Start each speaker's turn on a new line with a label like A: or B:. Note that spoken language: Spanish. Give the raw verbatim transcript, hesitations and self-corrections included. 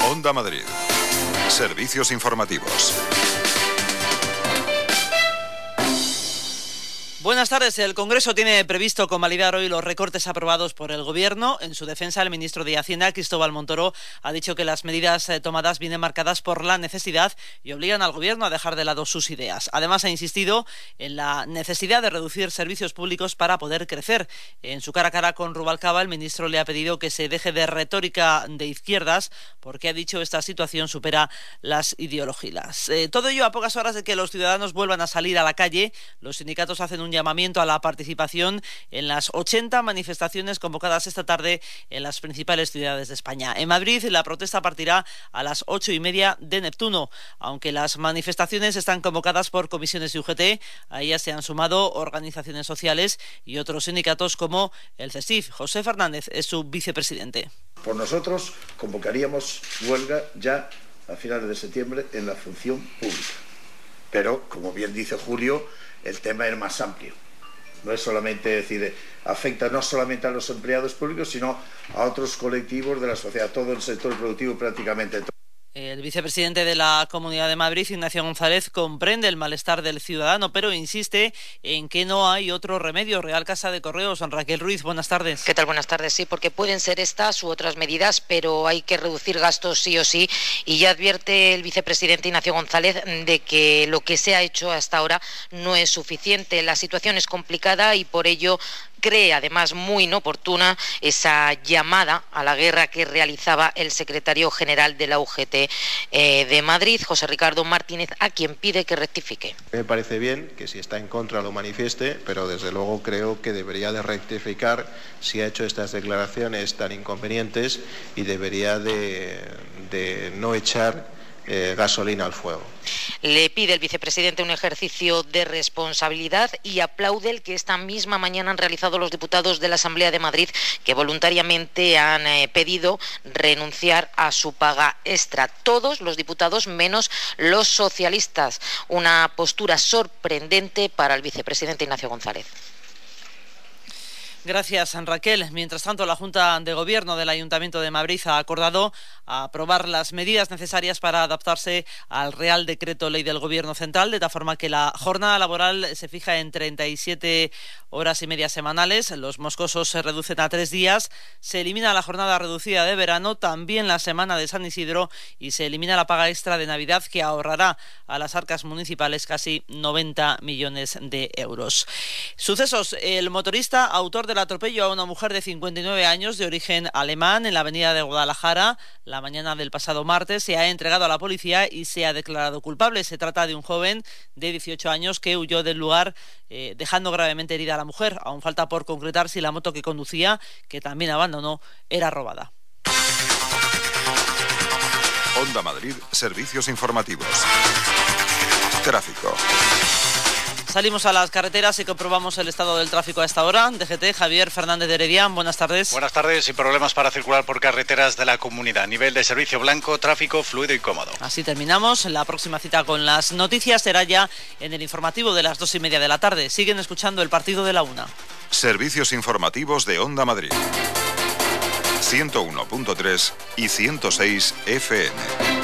A: Onda Madrid. Servicios informativos.
B: Buenas tardes. El Congreso tiene previsto convalidar hoy los recortes aprobados por el Gobierno. En su defensa, el ministro de Hacienda, Cristóbal Montoro, ha dicho que las medidas eh, tomadas vienen marcadas por la necesidad y obligan al Gobierno a dejar de lado sus ideas. Además, ha insistido en la necesidad de reducir servicios públicos para poder crecer. En su cara a cara con Rubalcaba, el ministro le ha pedido que se deje de retórica de izquierdas porque, ha dicho, esta situación supera las ideologías. Eh, todo ello a pocas horas de que los ciudadanos vuelvan a salir a la calle. Los sindicatos hacen un llamamiento a la participación en las ochenta manifestaciones convocadas esta tarde en las principales ciudades de España. En Madrid, la protesta partirá a las ocho y media de Neptuno. Aunque las manifestaciones están convocadas por comisiones de U G T, a ellas se han sumado organizaciones sociales y otros sindicatos como el CESIF. José Fernández es su vicepresidente.
C: Por nosotros convocaríamos huelga ya a finales de septiembre en la función pública. Pero, como bien dice Julio, el tema es más amplio. No es solamente decir, afecta no solamente a los empleados públicos, sino a otros colectivos de la sociedad, todo el sector productivo prácticamente.
B: El vicepresidente de la Comunidad de Madrid, Ignacio González, comprende el malestar del ciudadano, pero insiste en que no hay otro remedio. Real Casa de Correos, Raquel Ruiz, buenas tardes.
D: ¿Qué tal? Buenas tardes. Sí, porque pueden ser estas u otras medidas, pero hay que reducir gastos sí o sí. Y ya advierte el vicepresidente Ignacio González de que lo que se ha hecho hasta ahora no es suficiente. La situación es complicada y por ello cree, además muy inoportuna, esa llamada a la guerra que realizaba el secretario general de la U G T eh, de Madrid, José Ricardo Martínez, a quien pide que rectifique.
E: Me parece bien que si está en contra lo manifieste, pero desde luego creo que debería de rectificar si ha hecho estas declaraciones tan inconvenientes y debería de, de no echar Eh, gasolina al fuego.
D: Le pide el vicepresidente un ejercicio de responsabilidad y aplaude el que esta misma mañana han realizado los diputados de la Asamblea de Madrid, que voluntariamente han eh, pedido renunciar a su paga extra. Todos los diputados menos los socialistas. Una postura sorprendente para el vicepresidente Ignacio González.
B: Gracias, Raquel. Mientras tanto, la Junta de Gobierno del Ayuntamiento de Madrid ha acordado aprobar las medidas necesarias para adaptarse al Real Decreto Ley del Gobierno Central, de tal forma que la jornada laboral se fija en treinta y siete horas y media semanales. Los moscosos se reducen a tres días. Se elimina la jornada reducida de verano, también la semana de San Isidro, y se elimina la paga extra de Navidad, que ahorrará a las arcas municipales casi noventa millones de euros. Sucesos. El motorista autor del atropello a una mujer de cincuenta y nueve años de origen alemán en la avenida de Guadalajara la mañana del pasado martes se ha entregado a la policía y se ha declarado culpable. Se trata de un joven de dieciocho años que huyó del lugar eh, dejando gravemente herida a la mujer. Aún falta por concretar si la moto que conducía, que también abandonó, era robada.
A: Onda Madrid, servicios informativos. Tráfico.
B: Salimos a las carreteras y comprobamos el estado del tráfico a esta hora. D G T, Javier Fernández de Heredián, buenas tardes.
F: Buenas tardes, sin problemas para circular por carreteras de la comunidad. Nivel de servicio blanco, tráfico fluido y cómodo.
B: Así terminamos. La próxima cita con las noticias será ya en el informativo de las dos y media de la tarde. Siguen escuchando el partido de la una.
A: Servicios informativos de Onda Madrid. ciento uno punto tres y ciento seis F M.